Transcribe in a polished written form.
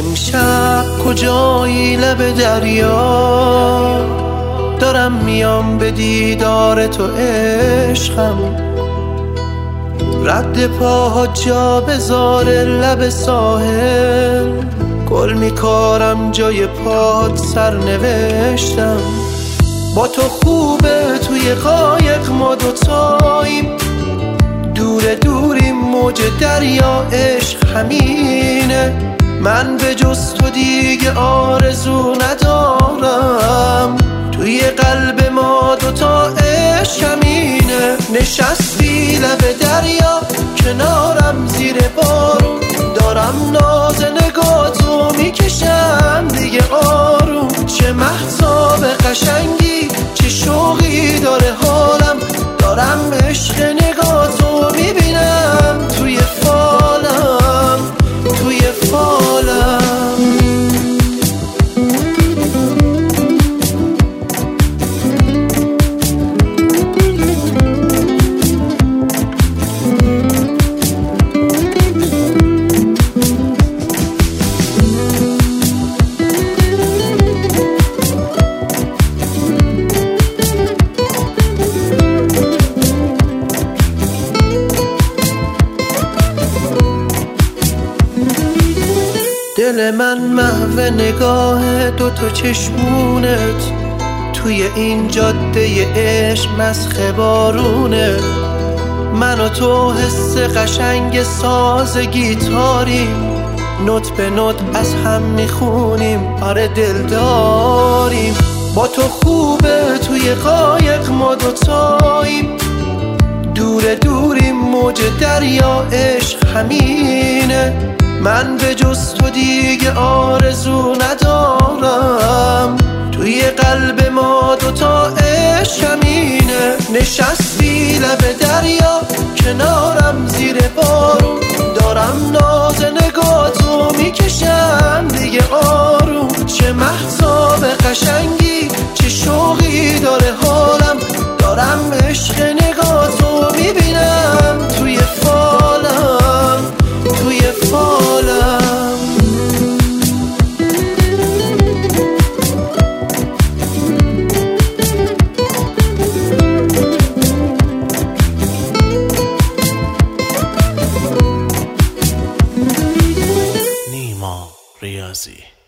امشب کجایی لب دریا، دارم میام به دیدار تو عشقم. رد پاها جا بذار لب ساحل، گل میکارم جای پات سرنوشتم. با تو خوبه توی قایق ما دوتاییم، دور دوریم موج دریا عشق همینه. من به جز تو دیگه آرزو ندارم، توی قلب ما دوتا عشق همینه. نشستی لب دریا کنارم زیر بارون، دارم ناز نگاتو میکشم دیگه آروم. چه مهتاب قشنگی، چه شوقی داره حالم، دارم عشق نگاتو میبینم توی فالم، توی فالم. دل من محو نگاه دوتا چشمونت، توی این جاده عشق مسخ بارونه. من و تو حس قشنگ ساز گیتاریم، نوت به نوت از هم میخونیم، آره دل داریم. با تو خوبه توی قایق ما دوتاییم، دور دوریم موج دریا عشق همینه. من به جز تو دیگه آرزو ندارم، توی قلب ما دوتا عشق همینه. نشستی لب دریا کنارم زیر بارون، دارم ناز نگاتو میکشم دیگه آروم. چه مهتاب قشنگی، چه شوقی داره حالم، دارم عشق نگاتو میبینم توی فالم، توی فالم. نیما ریاضی.